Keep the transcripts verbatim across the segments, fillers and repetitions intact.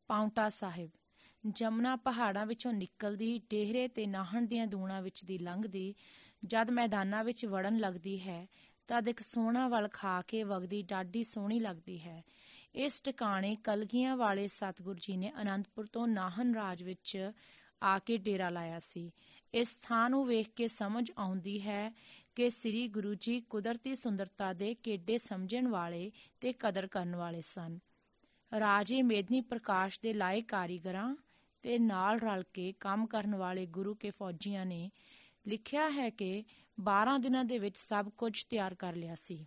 ਪਾਉਂਟਾ ਸਾਹਿਬ। ਜਮਨਾ ਪਹਾੜਾਂ ਵਿੱਚੋਂ ਨਿਕਲਦੀ, ਡੇਹਰੇ ਤੇ ਨਾਹਣ ਦੀਆਂ ਦੂਣਾਂ ਵਿੱਚ ਦੀ ਲੰਘਦੀ, ਜਦ ਮੈਦਾਨਾਂ ਵਿੱਚ ਵੜਨ ਲੱਗਦੀ ਹੈ ਤਦ ਇੱਕ ਸੋਹਣਾ ਵੱਲ ਖਾ ਕੇ ਵਗਦੀ ਡਾਢੀ ਸੋਹਣੀ ਲੱਗਦੀ ਹੈ। ਇਸ ਟਿਕਾਣੇ ਕਲਗੀਆਂ ਵਾਲੇ ਸਤਿਗੁਰੂ ਜੀ ਨੇ ਅਨੰਦਪੁਰ ਤੋਂ ਨਾਹਨ ਰਾਜ ਵਿੱਚ ਆ ਕੇ ਡੇਰਾ ਲਾਇਆ ਸੀ। ਇਸ ਥਾਂ ਨੂੰ ਵੇਖ ਕੇ ਸਮਝ ਆਉਂਦੀ ਹੈ ਕਿ ਸ੍ਰੀ ਗੁਰੂ ਜੀ ਕੁਦਰਤੀ ਸੁੰਦਰਤਾ ਦੇ ਕਿੱਡੇ ਸਮਝਣ ਵਾਲੇ ਤੇ ਕਦਰ ਕਰਨ ਵਾਲੇ ਸਨ। ਰਾਜੇ ਮੇਦਨੀ ਪ੍ਰਕਾਸ਼ ਦੇ ਲਾਏ ਕਾਰੀਗਰਾਂ ਤੇ ਨਾਲ ਰਲ ਕੇ ਕੰਮ ਕਰਨ ਵਾਲੇ ਗੁਰੂ ਕੇ ਫੌਜੀਆਂ ਨੇ ਲਿਖਿਆ ਹੈ ਕਿ ਬਾਰਾਂ ਦਿਨਾਂ ਦੇ ਵਿੱਚ ਸਭ ਕੁਝ ਤਿਆਰ ਕਰ ਲਿਆ ਸੀ।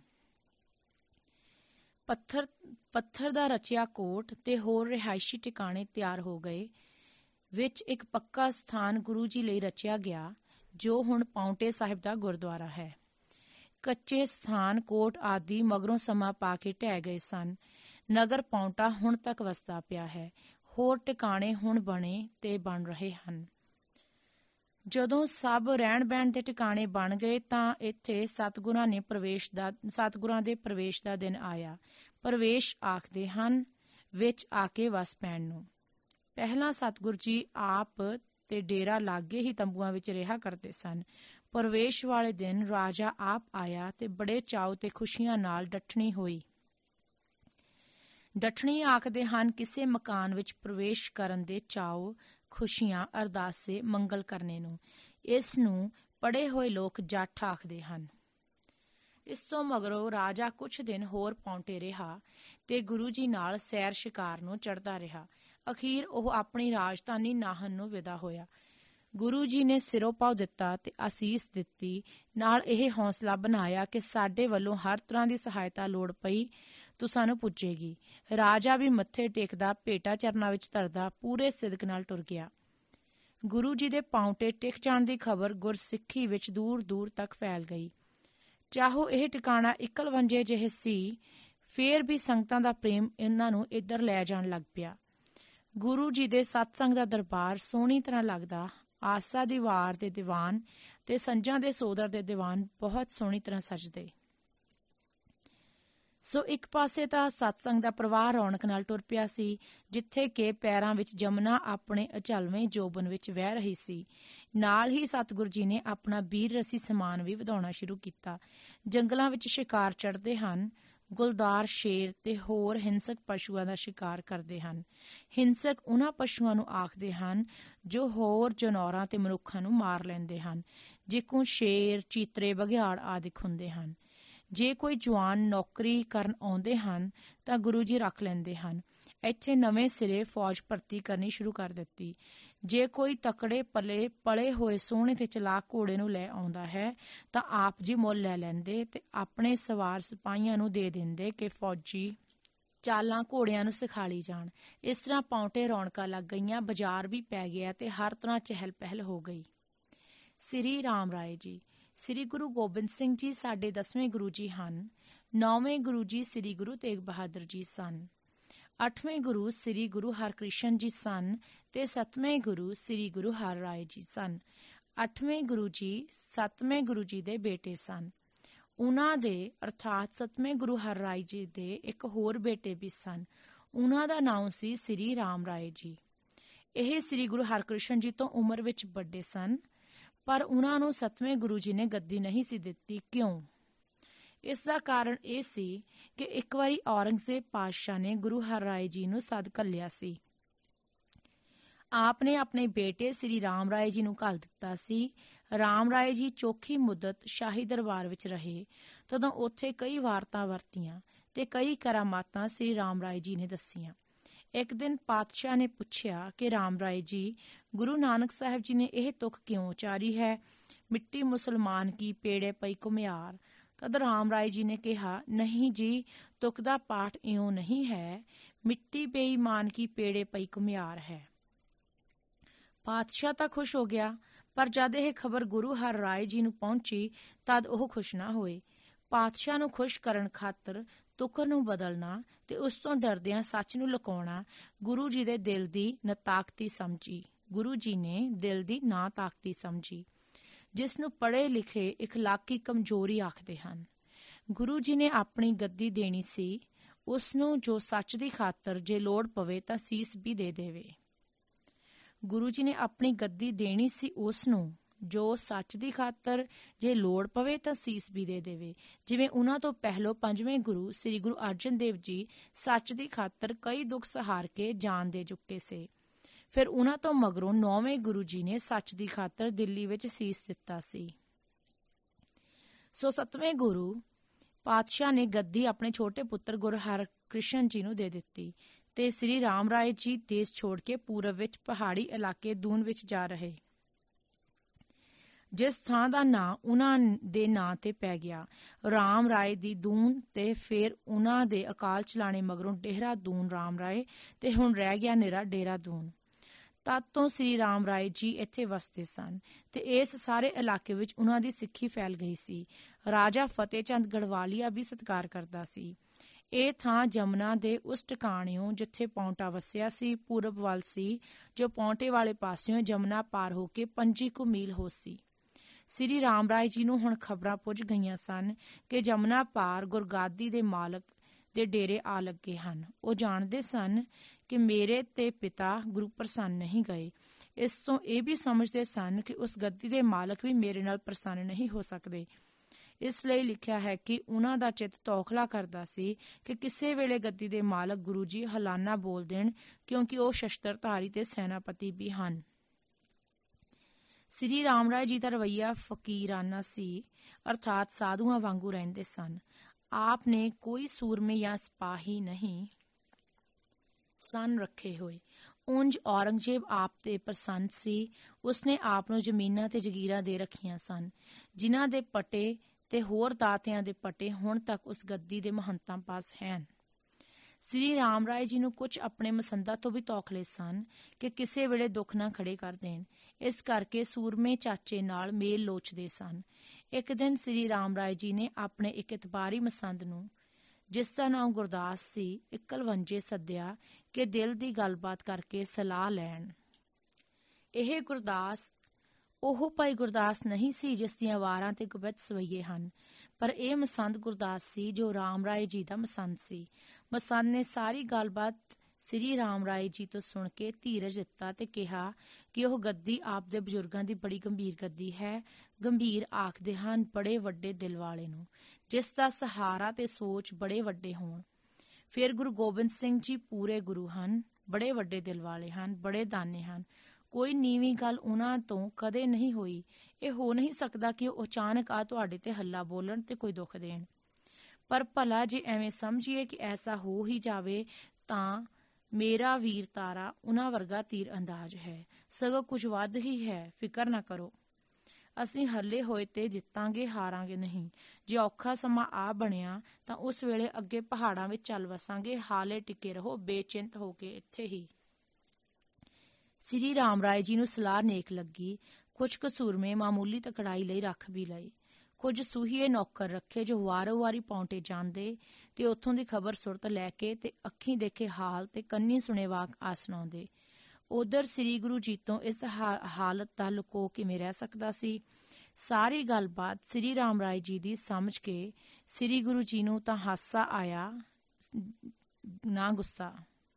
ਪੱਥਰ ਪੱਥਰ ਦਾ ਰਚਿਆ ਕੋਟ ਤੇ ਹੋਰ ਰਿਹਾਇਸ਼ੀ ਟਿਕਾਣੇ ਤਿਆਰ ਹੋ ਗਏ। ਵਿੱਚ ਇੱਕ ਪੱਕਾ ਸਥਾਨ ਗੁਰੂ ਜੀ ਲਈ ਰਚਿਆ ਗਿਆ, ਜੋ ਹੁਣ ਪਾਉਂਟੇ ਸਾਹਿਬ ਦਾ ਗੁਰਦੁਆਰਾ ਹੈ। ਕੱਚੇ ਸਥਾਨ, ਕੋਟ ਆਦਿ ਮਗਰੋਂ ਸਮਾਂ ਪਾ ਕੇ ਢਹਿ ਗਏ ਸਨ। ਨਗਰ ਪਾਉਂਟਾ ਹੁਣ ਤੱਕ ਵਸਦਾ ਪਿਆ ਹੈ। ਹੋਰ ਟਿਕਾਣੇ ਹੁਣ ਬਣੇ ਤੇ ਬਣ ਰਹੇ ਹਨ। ਜਦੋਂ ਸਭ ਰਹਿਣ ਬਹਿਣ ਦੇ ਟਿਕਾਣੇ ਬਣ ਗਏ ਤਾਂ ਇੱਥੇ ਸਤਿਗੁਰਾਂ ਨੇ ਪ੍ਰਵੇਸ਼ ਦਾ ਸਤਿਗੁਰਾਂ ਦੇ ਪ੍ਰਵੇਸ਼ ਦਾ ਦਿਨ ਆਇਆ। ਪ੍ਰਵੇਸ਼ ਆਖਦੇ ਹਨ ਵਿੱਚ ਆ ਕੇ ਵਸ ਪੈਣ ਨੂੰ। ਪਹਿਲਾਂ ਸਤਿਗੁਰੂ ਜੀ ਆਪ ਤੇ ਡੇਰਾ ਲਾਗੇ ਹੀ ਤੰਬੂਆਂ ਵਿੱਚ ਰਿਹਾ ਕਰਦੇ ਸਨ। ਪ੍ਰਵੇਸ਼ ਵਾਲੇ ਦਿਨ ਰਾਜਾ ਆਪ ਆਇਆ ਤੇ ਬੜੇ ਚਾਉ ਤੇ ਖੁਸ਼ੀਆਂ ਨਾਲ ਡੱਠਣੀ ਹੋਈ। ਡੱਠਣੀ ਆਖਦੇ ਹਨ ਕਿਸੇ ਮਕਾਨ ਵਿੱਚ ਪ੍ਰਵੇਸ਼ ਕਰਨ ਦੇ ਚਾਉ, ਖੁਸ਼ੀਆਂ, ਅਰਦਾਸੇ, ਮੰਗਲ ਕਰਨੇ ਨੂੰ। ਇਸ ਨੂੰ ਪੜ੍ਹੇ ਹੋਏ ਲੋਕ ਜੱਠ ਆਖਦੇ ਹਨ। ਇਸ ਤੋਂ ਮਗਰੋਂ ਰਾਜਾ ਕੁਛ ਦਿਨ ਹੋਰ ਪਾਉਂਟੇ ਰਿਹਾ ਤੇ ਗੁਰੂ ਜੀ ਨਾਲ ਸੈਰ ਸ਼ਿਕਾਰ ਨੂੰ ਚੜ੍ਹਦਾ ਰਿਹਾ। ਅਖੀਰ ਉਹ ਆਪਣੀ ਰਾਜਧਾਨੀ ਨਾਹਨ ਨੂੰ ਵਿਦਾ ਹੋਇਆ। ਗੁਰੂ ਜੀ ਨੇ ਸਿਰੋਂ ਪਾਉ ਦਿੱਤਾ ਤੇ ਅਸੀਸ ਦਿੱਤੀ, ਨਾਲ ਇਹ ਹੌਸਲਾ ਬਣਾਇਆ ਕਿ ਸਾਡੇ ਵੱਲੋਂ ਹਰ ਤਰ੍ਹਾਂ ਦੀ ਸਹਾਇਤਾ ਲੋੜ ਪਈ ਤੂੰ ਸਾਨੂੰ ਪੁੱਜੇਗੀ। ਰਾਜਾ ਵੀ ਮੱਥੇ ਟੇਕਦਾ, ਭੇਟਾ ਚਰਨਾਂ ਵਿੱਚ ਧਰਦਾ, ਪੂਰੇ ਸਿਦਕ ਨਾਲ ਟੁਰ ਗਿਆ। ਗੁਰੂ ਜੀ ਦੇ ਪਾਉਂਟੇ ਟਿਕ ਜਾਣ ਦੀ ਖਬਰ ਗੁਰਸਿੱਖੀ ਵਿੱਚ ਦੂਰ ਦੂਰ ਤੱਕ ਫੈਲ ਗਈ। ਚਾਹੋ ਇਹ ਟਿਕਾਣਾ ਇਕਲਵੰਜੇ ਜਿਹੇ ਸੀ, ਫੇਰ ਵੀ ਸੰਗਤਾਂ ਦਾ ਪ੍ਰੇਮ ਇਹਨਾਂ ਨੂੰ ਇੱਧਰ ਲੈ ਜਾਣ ਲੱਗ ਪਿਆ। ਗੁਰੂ ਜੀ ਦੇ ਸਤਸੰਗ ਦਾ ਦਰਬਾਰ ਸੋਹਣੀ ਤਰ੍ਹਾਂ ਲੱਗਦਾ। ਆਸਾ ਦੀ ਵਾਰ ਦੇ ਦੀਵਾਨ ਤੇ ਸੰਜਾਂ ਦੇ ਸੋਦਰ ਦੇ ਦੀਵਾਨ ਬਹੁਤ ਸੋਹਣੀ ਤਰ੍ਹਾਂ ਸਜਦੇ। ਸੋ ਇੱਕ ਪਾਸੇ ਤਾਂ ਸਤਸੰਗ ਦਾ ਪ੍ਰਵਾਹ ਰੌਣਕ ਨਾਲ ਟੁਰ ਪਿਆ ਸੀ, ਜਿੱਥੇ ਕਿ ਪੈਰਾਂ ਵਿੱਚ ਜਮਨਾ ਆਪਣੇ ਅਚਲਵੇਂ ਜੋਬਨ ਵਿੱਚ ਵਹਿ ਰਹੀ ਸੀ। ਨਾਲ ਹੀ ਸਤਿਗੁਰੂ ਜੀ ਨੇ ਆਪਣਾ ਬੀਰ ਰਸੀ ਸਮਾਨ ਵੀ ਵਧਾਉਣਾ ਸ਼ੁਰੂ ਕੀਤਾ। ਜੰਗਲਾਂ ਵਿੱਚ ਸ਼ਿਕਾਰ ਚੜ੍ਹਦੇ ਹਨ। ਗੁਲਦਾਰ ਸ਼ੇਰ ਤੇ ਹੋਰ ਹਿੰਸਕ ਪਸ਼ੂਆਂ ਦਾ ਸ਼ਿਕਾਰ ਕਰਦੇ ਹਨ। ਹਿੰਸਕ ਉਹਨਾਂ ਪਸ਼ੂਆਂ ਨੂੰ ਆਖਦੇ ਹਨ ਜੋ ਹੋਰ ਜਾਨਵਰਾਂ ਤੇ ਮਨੁੱਖਾਂ ਨੂੰ ਮਾਰ ਲੈਂਦੇ ਹਨ, ਜਿਕੂ ਸ਼ੇਰ, ਚੀਤਰੇ, ਬਘਿਆੜ ਆਦਿਕ ਹੁੰਦੇ ਹਨ। ਜੇ ਕੋਈ ਜਵਾਨ ਨੌਕਰੀ ਕਰਨ ਆਉਂਦੇ ਹਨ ਤਾਂ ਗੁਰੂ ਜੀ ਰੱਖ ਲੈਂਦੇ ਹਨ। ਇੱਥੇ ਨਵੇਂ ਸਿਰੇ ਫੌਜ ਭਰਤੀ ਕਰਨੀ ਸ਼ੁਰੂ ਕਰ ਦਿੱਤੀ। ਜੇ ਕੋਈ ਤਕੜੇ ਪਲੇ ਪਲੇ ਹੋਏ ਸੋਹਣੇ ਤੇ ਚਲਾਕ ਘੋੜੇ ਨੂੰ ਲੈ ਆਉਂਦਾ ਹੈ ਤਾਂ ਆਪ ਜੀ ਮੁੱਲ ਲੈ ਲੈਂਦੇ ਤੇ ਆਪਣੇ ਸਵਾਰ ਸਿਪਾਹੀਆਂ ਨੂੰ ਦੇ ਦਿੰਦੇ ਕਿ ਫੌਜੀ ਚਾਲਾਂ ਘੋੜਿਆਂ ਨੂੰ ਸਿਖਾਲੀ ਜਾਣ। ਇਸ ਤਰ੍ਹਾਂ ਪਾਉਂਟੇ ਰੌਣਕਾਂ ਲੱਗ ਗਈਆਂ, ਬਾਜ਼ਾਰ ਵੀ ਪੈ ਗਿਆ ਤੇ ਹਰ ਤਰ੍ਹਾਂ ਚਹਿਲ ਪਹਿਲ ਹੋ ਗਈ। ਸ੍ਰੀ ਰਾਮ ਰਾਏ ਜੀ। ਸ੍ਰੀ ਗੁਰੂ ਗੋਬਿੰਦ ਸਿੰਘ ਜੀ ਸਾਡੇ ਦਸਵੇਂ ਗੁਰੂ ਜੀ ਹਨ। ਨੌਵੇਂ ਗੁਰੂ ਜੀ ਸ੍ਰੀ ਗੁਰੂ ਤੇਗ ਬਹਾਦਰ ਜੀ ਸਨ। ਅੱਠਵੇਂ ਗੁਰੂ ਸ੍ਰੀ ਗੁਰੂ ਹਰਕ੍ਰਿਸ਼ਨ ਜੀ ਸਨ ਤੇ ਸੱਤਵੇਂ ਗੁਰੂ ਸ੍ਰੀ ਗੁਰੂ ਹਰ ਰਾਏ ਜੀ ਸਨ। ਅੱਠਵੇਂ ਗੁਰੂ ਜੀ ਸੱਤਵੇਂ ਗੁਰੂ ਜੀ ਦੇ ਬੇਟੇ ਸਨ। ਉਹਨਾਂ ਦੇ ਅਰਥਾਤ ਸੱਤਵੇਂ ਗੁਰੂ ਹਰ ਰਾਏ ਜੀ ਦੇ ਇੱਕ ਹੋਰ ਬੇਟੇ ਵੀ ਸਨ। ਉਹਨਾਂ ਦਾ ਨਾਮ ਸੀ ਸ੍ਰੀ ਰਾਮ ਰਾਏ ਜੀ। ਇਹ ਸ੍ਰੀ ਗੁਰੂ ਹਰਕ੍ਰਿਸ਼ਨ ਜੀ ਤੋਂ ਉਮਰ ਵਿੱਚ ਵੱਡੇ ਸਨ, ਪਰ ਉਹਨਾਂ ਨੂੰ ਸੱਤਵੇਂ ਗੁਰੂ ਜੀ ਨੇ ਗੱਦੀ ਨਹੀਂ ਸੀ ਦਿੱਤੀ। ਕਿਉਂ? ਇਸ ਦਾ ਕਾਰਨ ਇਹ ਸੀ ਕਿ ਇੱਕ ਵਾਰੀ ਔਰੰਗਜ਼ੇਬ ਪਾਤਸ਼ਾਹ ਨੇ ਗੁਰੂ ਹਰ ਰਾਏ ਜੀ ਨੂੰ ਸੱਦ ਘੱਲਿਆ ਸੀ। ਆਪ ਨੇ ਆਪਣੇ ਬੇਟੇ ਸ੍ਰੀ ਰਾਮ ਰਾਏ ਜੀ ਨੂੰ ਘੱਲ ਦਿੱਤਾ ਸੀ। ਰਾਮ ਰਾਏ ਜੀ ਚੋਖੀ ਮੁੱਦਤ ਸ਼ਾਹੀ ਦਰਬਾਰ ਵਿੱਚ ਰਹੇ। ਤਦੋਂ ਉੱਥੇ ਕਈ ਵਾਰਤਾਂ ਵਰਤੀਆਂ ਤੇ ਕਈ ਕਰਾਮਾਤਾਂ ਸ੍ਰੀ ਰਾਮ ਰਾਏ ਜੀ ਨੇ ਦੱਸੀਆਂ। ਇੱਕ ਦਿਨ ਪਾਤਸ਼ਾਹ ਨੇ ਪੁੱਛਿਆ ਕਿ ਰਾਮ ਰਾਏ ਜੀ, ਗੁਰੂ ਨਾਨਕ ਸਾਹਿਬ ਜੀ ਨੇ ਇਹ ਤੁਕ ਕਿਉਂ ਉਚਾਰੀ ਹੈ, ਮਿੱਟੀ ਮੁਸਲਮਾਨ ਕੀ ਪੇੜੇ ਪਈ ਘੁਮਿਆਰ। ਤਦ ਰਾਮ ਰਾਏ ਜੀ ਨੇ ਕਿਹਾ, ਨਹੀਂ ਜੀ, ਤੁਕ ਦਾ ਪਾਠ ਇਉਂ ਨਹੀਂ ਹੈ, ਮਿੱਟੀ ਬੇਈਮਾਨ ਕੀ ਪੇੜੇ ਪਈ ਘੁਮਿਆਰ ਹੈ। ਪਾਤਸ਼ਾਹ ਤਾਂ ਖੁਸ਼ ਹੋ ਗਿਆ, ਪਰ ਜਦ ਇਹ ਖਬਰ ਗੁਰੂ ਹਰ ਰਾਏ ਜੀ ਨੂੰ ਪਹੁੰਚੀ ਤਦ ਉਹ ਖੁਸ਼ ਨਾ ਹੋਏ। ਪਾਤਸ਼ਾਹ ਨੂੰ ਖੁਸ਼ ਕਰਨ ਖਾਤਰ ਤੁਕਰ ਨੂੰ ਬਦਲਣਾ ਤੇ ਉਸ ਤੋਂ ਡਰਦਿਆਂ ਸੱਚ ਨੂੰ ਲੁਕਾਉਣਾ ਗੁਰੂ ਜੀ ਦੇ ਦਿਲ ਦੀ ਨਾਤਾਕਤੀ ਸਮਝੀ। ਗੁਰੂ ਜੀ ਨੇ ਦਿਲ ਦੀ ਨਾ ਤਾਕਤੀ ਸਮਝੀ, ਜਿਸ ਨੂੰ ਪੜ੍ਹੇ ਲਿਖੇ ਇਖਲਾਕੀ ਕਮਜ਼ੋਰੀ ਆਖਦੇ ਹਨ। ਗੁਰੂ ਜੀ ਨੇ ਆਪਣੀ ਗੱਦੀ ਦੇਣੀ ਸੀ। ਉਸ ਨੂੰ ਜੋ ਸੱਚ ਦੀ ਖਾਤਰ ਜੇ ਲੋੜ ਪਵੇ ਤਾਂ ਸੀਸ ਵੀ ਦੇ ਦੇਵੇ। ਗੁਰੂ ਜੀ ਨੇ ਆਪਣੀ ਗੱਦੀ ਦੇਣੀ ਸੀ ਉਸ ਨੂੰ ਜੋ ਸੱਚ ਦੀ ਖਾਤਰ ਜੇ ਲੋੜ ਪਵੇ ਤਾਂ ਸੀਸ ਵੀ ਦੇ ਦੇਵੇ। ਜਿਵੇਂ ਉਹਨਾਂ ਤੋਂ ਪਹਿਲੋਂ ਪੰਜਵੇਂ ਗੁਰੂ ਸ੍ਰੀ ਗੁਰੂ ਅਰਜਨ ਦੇਵ ਜੀ ਸੱਚ ਦੀ ਖਾਤਰ ਕਈ ਦੁੱਖ ਸਹਾਰ ਕੇ ਜਾਨ ਦੇ ਚੁੱਕੇ ਸੇ, ਫਿਰ ਉਹਨਾਂ ਤੋਂ ਮਗਰੋਂ ਨੌਵੇਂ ਗੁਰੂ ਜੀ ਨੇ ਸੱਚ ਦੀ ਖਾਤਰ ਦਿੱਲੀ ਵਿੱਚ ਸੀਸ ਦਿੱਤਾ ਸੀ। ਸੋ ਸੱਤਵੇਂ ਗੁਰੂ ਪਾਤਸ਼ਾਹ ਨੇ ਗੱਦੀ ਆਪਣੇ ਛੋਟੇ ਪੁੱਤਰ ਗੁਰੂ ਹਰਕ੍ਰਿਸ਼ਨ ਜੀ ਨੂੰ ਦੇ ਦਿੱਤੀ ਤੇ ਸ੍ਰੀ ਰਾਮ ਰਾਏ ਜੀ ਦੇਸ਼ ਛੋੜ ਕੇ ਪੂਰਬ ਵਿੱਚ ਪਹਾੜੀ ਇਲਾਕੇ ਦੂਨ ਵਿੱਚ ਜਾ ਰਹੇ, ਜਿਸ ਥਾਂ ਦਾ ਨਾਂ ਉਹਨਾਂ ਦੇ ਨਾਂ ਤੇ ਪੈ ਗਿਆ ਰਾਮ ਰਾਏ ਦੀ ਦੂਨ, ਤੇ ਫਿਰ ਉਹਨਾਂ ਦੇ ਅਕਾਲ ਚਲਾਣੇ ਮਗਰੋਂ ਡੇਹਰਾ ਦੂਨ ਰਾਮ ਰਾਏ ਤੇ ਹੁਣ ਰਹਿ ਗਿਆ ਨਿਰਾ ਡੇਰਾ ਦੂਨ। ਤਦ ਤੋਂ ਸ੍ਰੀ ਰਾਮ ਰਾਏ ਜੀ ਇੱਥੇ ਵਸਦੇ ਸਨ ਤੇ ਇਸ ਸਾਰੇ ਇਲਾਕੇ ਵਿੱਚ ਉਹਨਾਂ ਦੀ ਸਿੱਖੀ ਫੈਲ ਗਈ ਸੀ। ਰਾਜਾ ਫਤਿਹ ਚੰਦ ਗੜਵਾਲੀਆ ਵੀ ਸਤਿਕਾਰ ਕਰਦਾ ਸੀ। ਇਹ ਥਾਂ ਜਮਨਾ ਦੇ ਉਸ ਟਿਕਾਣਿਓਂ ਜਿੱਥੇ ਪੌਂਟਾ ਵਸਿਆ ਸੀ ਪੂਰਬ ਵੱਲ ਸੀ, ਜੋ ਪੌਂਟੇ ਵਾਲੇ ਪਾਸਿਓਂ ਜਮਨਾ ਪਾਰ ਹੋ ਕੇ ਪੰਜੀ ਕੁ ਮੀਲ ਹੋ ਸੀ। ਸ੍ਰੀ ਰਾਮ ਰਾਏ ਜੀ ਨੂੰ ਹੁਣ ਖਬਰਾਂ ਪੁੱਜ ਗਈਆਂ ਸਨ ਕਿ ਜਮਨਾ ਪਾਰ ਗੁਰਗਾਦੀ ਦੇ ਮਾਲਕ ਦੇ ਡੇਰੇ ਆ ਲੱਗੇ ਹਨ। ਉਹ ਜਾਣਦੇ ਸਨ ਕਿ ਮੇਰੇ ਤੇ ਪਿਤਾ ਗੁਰੂ ਪ੍ਰਸੰਨ ਨਹੀਂ ਗਏ। ਇਸ ਤੋਂ ਇਹ ਵੀ ਸਮਝਦੇ ਸਨ ਕਿ ਉਸ ਗੱਦੀ ਦੇ ਮਾਲਕ ਵੀ ਮੇਰੇ ਨਾਲ ਪ੍ਰਸੰਨ ਨਹੀਂ ਹੋ ਸਕਦੇ। ਇਸ ਲਈ ਲਿਖਿਆ ਹੈ ਕਿ ਉਹਨਾਂ ਦਾ ਚਿੱਤ ਤੌਖਲਾ ਕਰਦਾ ਸੀ ਕਿ ਕਿਸੇ ਵੇਲੇ ਗੱਦੀ ਦੇ ਮਾਲਕ ਗੁਰੂ ਜੀ ਹਲਾਨਾ ਬੋਲ ਦੇਣ, ਕਿਉਂਕਿ ਉਹ ਸ਼ਸਤਰਧਾਰੀ ਤੇ ਸੈਨਾਪਤੀ ਵੀ ਹਨ। ਸ੍ਰੀ ਰਾਮ ਰਾਏ ਜੀ ਦਾ ਰਵੱਈਆ ਫਕੀਰਾਨਾ ਸੀ, ਅਰਥਾਤ ਸਾਧੂਆਂ ਵਾਂਗੂ ਰਹਿੰਦੇ ਸਨ। ਆਪ ਨੇ ਕੋਈ ਸੂਰਮੇ ਜਾਂ ਸਿਪਾਹੀ ਨਹੀਂ ਸਨ ਰੱਖੇ ਹੋਏ। ਉਂਝ ਔਰੰਗਜ਼ੇਬ ਆਪ ਤੇ ਪ੍ਰਸੰਨ ਸੀ। ਉਸਨੇ ਆਪ ਨੂੰ ਜ਼ਮੀਨਾਂ ਤੇ ਜਗੀਰਾਂ ਦੇ ਰੱਖੀਆਂ ਸਨ, ਜਿਨ੍ਹਾਂ ਦੇ ਪਟੇ ਤੇ ਹੋਰ ਦਾਤਿਆਂ ਦੇ ਪਟੇ ਹੁਣ ਤੱਕ ਉਸ ਗੱਦੀ ਦੇ ਮਹੰਤਾਂ ਪਾਸ ਹਨ। ਸ੍ਰੀ ਰਾਮ ਰਾਏ ਜੀ ਨੂੰ ਕੁਝ ਆਪਣੇ ਮਸੰਦਾਂ ਤੋਂ ਵੀ ਤੌਖਲੇ ਸਨ ਕਿ ਕਿਸੇ ਵੇਲੇ ਦੁੱਖ ਨਾ ਖੜੇ ਕਰ ਦੇਣ, ਇਸ ਕਰਕੇ ਸੂਰਮੇ ਚਾਚੇ ਨਾਲ ਮੇਲ ਲੋਚਦੇ ਸਨ। ਇੱਕ ਦਿਨ ਸ੍ਰੀ ਰਾਮ ਰਾਏ ਜੀ ਨੇ ਆਪਣੇ ਇੱਕ ਇਤਬਾਰੀ ਮਸੰਦ ਨੂੰ, ਜਿਸ ਦਾ ਨਾਮ ਗੁਰਦਾਸ ਸੀ, ਇੱਕ ਕਲਵੰਜੇ ਸੱਦਿਆ ਕਿ ਦਿਲ ਦੀ ਗੱਲਬਾਤ ਕਰਕੇ ਸਲਾਹ ਲੈਣ। ਇਹ ਗੁਰਦਾਸ ਉਹ ਭਾਈ ਗੁਰਦਾਸ ਨਹੀਂ ਸੀ ਜਿਸ ਦੀਆਂ ਵਾਰਾਂ ਤੇ ਗੁਪਤ ਸਵਈਏ ਹਨ, ਪਰ ਇਹ ਮਸੰਦ ਗੁਰਦਾਸ ਸੀ ਜੋ ਰਾਮ ਰਾਏ ਜੀ ਦਾ ਮਸੰਦ ਸੀ। ਮਸੰਦ ਨੇ ਸਾਰੀ ਗੱਲਬਾਤ ਸ੍ਰੀ ਰਾਮ ਰਾਏ ਜੀ ਤੋਂ ਸੁਣ ਕੇ ਧੀਰਜ ਦਿੱਤਾ ਤੇ ਕਿਹਾ ਕਿ ਉਹ ਗੱਦੀ ਆਪ ਦੇ ਬਜ਼ੁਰਗਾਂ ਦੀ ਬੜੀ ਗੰਭੀਰ ਗੱਦੀ ਹੈ। ਗੰਭੀਰ ਆਖਦੇ ਹਨ ਬੜੇ ਵੱਡੇ ਦਿਲ ਵਾਲੇ ਨੂੰ, ਜਿਸ ਦਾ ਸਹਾਰਾ ਤੇ ਸੋਚ ਬੜੇ ਵੱਡੇ ਹੋਣ। ਫਿਰ ਗੁਰੂ ਗੋਬਿੰਦ ਸਿੰਘ ਜੀ ਪੂਰੇ ਗੁਰੂ ਹਨ, ਬੜੇ ਵੱਡੇ ਦਿਲ ਵਾਲੇ ਹਨ, ਬੜੇ ਦਾਨੇ ਹਨ। ਕੋਈ ਨੀਵੀਂ ਗੱਲ ਉਹਨਾਂ ਤੋਂ ਕਦੇ ਨਹੀਂ ਹੋਈ। ਇਹ ਹੋ ਨਹੀਂ ਸਕਦਾ ਕਿ ਉਹ ਅਚਾਨਕ ਆ ਤੁਹਾਡੇ ਤੇ ਹੱਲਾ ਬੋਲਣ ਤੇ ਕੋਈ ਦੁੱਖ ਦੇਣ। ਪਰ ਭਲਾ ਜੇ ਐਵੇਂ ਸਮਝੀਏ ਕਿ ਐਸਾ ਹੋ ਹੀ ਜਾਵੇ ਤਾਂ ਮੇਰਾ ਵੀਰ ਤਾਰਾ ਉਹਨਾਂ ਵਰਗਾ ਤੀਰ ਅੰਦਾਜ਼ ਹੈ, ਸਗੋਂ ਕੁਝ ਵੱਧ ਹੀ ਹੈ। ਫਿਕਰ ਨਾ ਕਰੋ, ਅਸੀਂ ਹੱਲੇ ਹੋਏ ਤੇ ਜਿੱਤਾਂਗੇ, ਹਾਰਾਂਗੇ ਨਹੀਂ। ਜੇ ਔਖਾ ਸਮਾਂ ਆ ਬਣਿਆ ਤਾਂ ਉਸ ਵੇਲੇ ਅੱਗੇ ਪਹਾੜਾਂ ਵਿੱਚ ਚੱਲ ਵਸਾਂਗੇ। ਹਾਲੇ ਟਿਕੇ ਰਹੋ ਬੇਚਿੰਤ ਹੋ ਕੇ ਇੱਥੇ ਹੀ। ਸ੍ਰੀ ਰਾਮ ਰਾਏ ਜੀ ਨੂੰ ਸਲਾਹ ਨੇਕ ਲੱਗੀ। ਕੁਝ ਕਸੂਰਮੇ ਮਾਮੂਲੀ ਤਕੜਾਈ ਲਈ ਰੱਖ ਵੀ ਲਏ। ਕੁਝ ਸੂਹੀਏ ਨੌਕਰ ਰੱਖੇ ਜੋ ਵਾਰੋ ਵਾਰੀ ਪੌਂਟੇ ਜਾਂਦੇ ਤੇ ਉੱਥੋਂ ਦੀ ਖਬਰ ਸੁਰਤ ਲੈ ਕੇ ਤੇ ਅੱਖੀਂ ਦੇਖੇ ਹਾਲ ਤੇ ਕੰਨੀ ਸੁਣੇ ਵਾਕ ਆ ਸੁਣਾਉਂਦੇ। ਉਧਰ ਸ੍ਰੀ ਗੁਰੂ ਜੀ ਤੋਂ ਇਸ ਹਾਲਤ ਦਾ ਲੁਕੋ ਕਿਵੇਂ ਰਹਿ ਸਕਦਾ ਸੀ। ਸਾਰੀ ਗੱਲਬਾਤ ਸ੍ਰੀ ਰਾਮ ਰਾਏ ਜੀ ਦੀ ਸਮਝ ਕੇ ਸ੍ਰੀ ਗੁਰੂ ਜੀ ਨੂੰ ਤਾਂ ਹਾਸਾ ਆਇਆ, ਨਾ ਗੁੱਸਾ।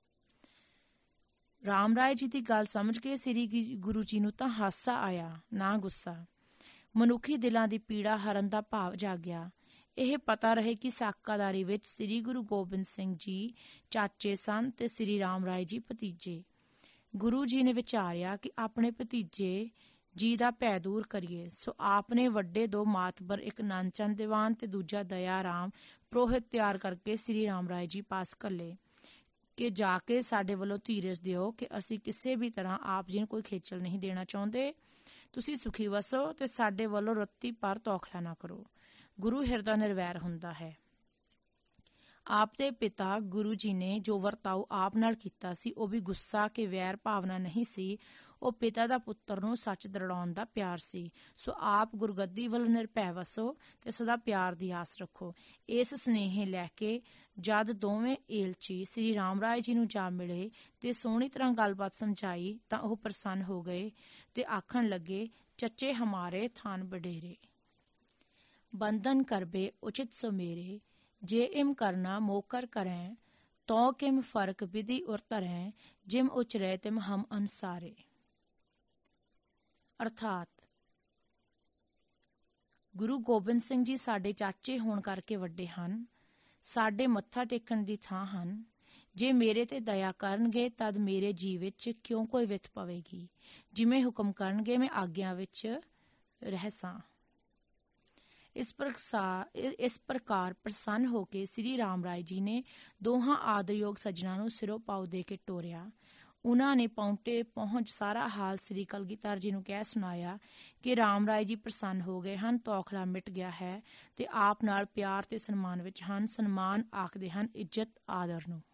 ਰਾਮ ਰਾਏ ਜੀ ਦੀ ਗੱਲ ਸਮਝ ਕੇ ਸ੍ਰੀ ਗੁਰੂ ਜੀ ਨੂੰ ਤਾਂ ਹਾਸਾ ਆਇਆ, ਨਾ ਗੁੱਸਾ। ਮਨੁੱਖੀ ਦਿਲਾਂ ਦੀ ਪੀੜਾ ਹਰਨ ਦਾ ਭਾਵ ਜਾਗਿਆ। ਇਹ ਪਤਾ ਰਹੇ ਕਿ ਸਾਕਾਦਾਰੀ ਵਿੱਚ ਸ੍ਰੀ ਗੁਰੂ ਗੋਬਿੰਦ ਸਿੰਘ ਜੀ ਚਾਚੇ ਸਨ ਤੇ ਸ੍ਰੀ ਰਾਮ ਰਾਏ ਜੀ ਭਤੀਜੇ। ਗੁਰੂ ਜੀ ਨੇ ਵਿਚਾਰਿਆ ਕਿ ਆਪਣੇ ਭਤੀਜੇ ਜੀ ਦਾ ਭੈ ਦੂਰ ਕਰੀਏ, ਸੋ ਆਪ ਨੇ ਵੱਡੇ ਦੋ ਮਾਤਬਰ, ਇੱਕ ਨੰਦਚੰਦ ਦੀਵਾਨ ਤੇ ਦੂਜਾ ਦਇਆ ਰਾਮ ਪ੍ਰੋਹਿਤ ਤਿਆਰ ਕਰਕੇ ਸ੍ਰੀ ਰਾਮ ਰਾਏ ਜੀ ਪਾਸ ਘੱਲੇ ਕਿ ਜਾ ਕੇ ਸਾਡੇ ਵੱਲੋਂ ਧੀਰਜ ਦਿਓ ਕਿ ਅਸੀਂ ਕਿਸੇ ਵੀ ਤਰ੍ਹਾਂ ਆਪ ਜੀ ਨੂੰ ਕੋਈ ਖੇਚਲ ਨਹੀਂ ਦੇਣਾ ਚਾਹੁੰਦੇ। ਤੁਸੀਂ ਸੁਖੀ ਵਸੋ ਤੇ ਸਾਡੇ ਵੱਲੋਂ ਰੱਤੀ ਪਰ ਤੌਖਲਾ ਨਾ ਕਰੋ। ਗੁਰੂ ਹਿਰਦਾ ਨਿਰਵੈਰ ਹੁੰਦਾ ਹੈ। ਆਪ ਦੇ ਪਿਤਾ ਗੁਰੂ ਜੀ ਨੇ ਜੋ ਵਰਤਾਓ ਆਪ ਨਾਲ ਕੀਤਾ ਸੀ ਉਹ ਵੀ ਗੁੱਸਾ ਕਿ ਵੈਰ ਭਾਵਨਾ ਨਹੀਂ ਸੀ। ਉਹ ਪਿਤਾ ਦਾ ਪੁੱਤਰ ਨੂੰ ਸੱਚ ਦਰੜਾਉਣ ਦਾ ਪਿਆਰ ਸੀ। ਸੋ ਆਪ ਗੁਰਗੱਦੀ ਵੱਲ ਨਿਰਭੈ ਵਸੋ ਤੇ ਸਦਾ ਪਿਆਰ ਦੀ ਆਸ ਰੱਖੋ। ਇਸ ਸੁਨੇਹੇ ਲੈ ਕੇ ਜਦ ਦੋਵੇਂ ਏਲਚੀ ਸ੍ਰੀ ਰਾਮ ਰਾਏ ਜੀ ਨੂੰ ਜਾ ਮਿਲੇ ਤੇ ਸੋਹਣੀ ਤਰ੍ਹਾਂ ਗੱਲਬਾਤ ਸਮਝਾਈ ਤਾਂ ਉਹ ਪ੍ਰਸੰਨ ਹੋ ਗਏ ਤੇ ਆਖਣ ਲੱਗੇ, ਚੱਚੇ ਹਮਾਰੇ ਥਾਨ ਬਡੇਰੇ, ਬੰਧਨ ਕਰਬੇ ਉਚਿਤ ਸੋ ਮੇਰੇ, ਜੇ ਇਮ ਕਰਨਾ ਮੋਕਰ ਕਰੈਂ ਤੋ ਕਿਮ ਫਰਕ ਵਿਧੀ ਉਰ ਧਰੈਂ ਜਿਮ ਉਚਰੇ ਤਿਮ ਹਮ ਅਨਸਾਰੇ। ਅਰਥਾਤ ਗੁਰੂ ਗੋਬਿੰਦ ਸਿੰਘ ਜੀ ਸਾਡੇ ਚਾਚੇ ਹੋਣ ਕਰਕੇ ਵੱਡੇ ਹਨ, ਸਾਡੇ ਮੱਥਾ ਟੇਕਣ ਦੀ ਥਾਂ ਹਨ। ਜੇ ਮੇਰੇ ਤੇ ਦਇਆ ਕਰਨਗੇ ਤਦ ਮੇਰੇ ਜੀਵ ਵਿੱਚ ਕਿਉਂ ਕੋਈ ਵਿਥ ਪਵੇਗੀ। ਜਿਵੇਂ ਹੁਕਮ ਕਰਨਗੇ ਮੈਂ ਆਗਿਆ ਵਿੱਚ ਰਹਿ ਸਾਂ। ਇਸ ਪ੍ਰਕਾਰ ਇਸ ਪ੍ਰਕਾਰ ਪ੍ਰਸੰਨ ਹੋ ਕੇ ਸ੍ਰੀ ਰਾਮ ਰਾਏ ਜੀ ਨੇ ਦੋਹਾਂ ਆਦਰਯੋਗ ਸੱਜਣਾਂ ਨੂੰ ਸਿਰੋਂ ਪਾਉ ਦੇ ਕੇ ਟੋਰਿਆ। ਉਹਨਾਂ ਨੇ ਪੌਂਟੇ ਪਹੁੰਚ ਸਾਰਾ ਹਾਲ ਸ੍ਰੀ ਕਲਗੀਧਰ ਜੀ ਨੂੰ ਕਹਿ ਸੁਣਾਇਆ ਕਿ ਰਾਮ ਰਾਏ ਜੀ ਪ੍ਰਸੰਨ ਹੋ ਗਏ ਹਨ, ਤੌਖਲਾ ਮਿਟ ਗਿਆ ਹੈ ਤੇ ਆਪ ਨਾਲ ਪਿਆਰ ਤੇ ਸਨਮਾਨ ਵਿੱਚ ਹਨ। ਸਨਮਾਨ ਆਖਦੇ ਹਨ ਇੱਜ਼ਤ ਆਦਰ ਨੂੰ।